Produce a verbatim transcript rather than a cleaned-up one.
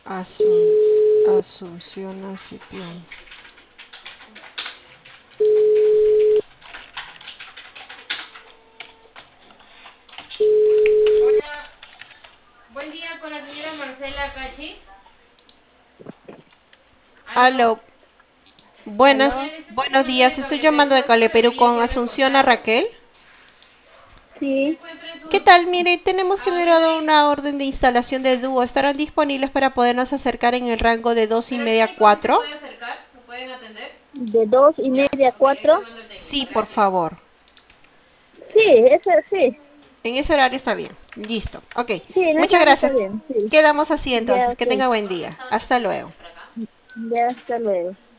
Asun- Asunción Cipión. Hola, buen día con la señora Marcela Cachi. Aló. Aló, buenas, ¿Aló? Señora, este es el buenos puente días. de Estoy Cable Perú, llamando de es Cable para la Perú niña con que ha Asunción a reportado. Raquel. Se Sí, encuentra en ¿Qué su... tal? Mire, tenemos A ver, generado ahí. una orden de instalación de dúo. ¿Estarán disponibles para podernos acercar en el rango de dos y Pero el media a técnico sí se cuatro? puede acercar, ¿lo pueden atender? de dos y Ya, media a ok, ahorita cuatro. mando al técnico, Sí, por gracias. favor. Sí, eso sí. En ese horario está bien. Listo. Ok. Sí, en ese Muchas horario está gracias. bien, sí. Quedamos así Ya, entonces. Que ok. tenga buen Hola, día. estaba Hasta atendiendo luego. gente por acá. Ya, hasta luego.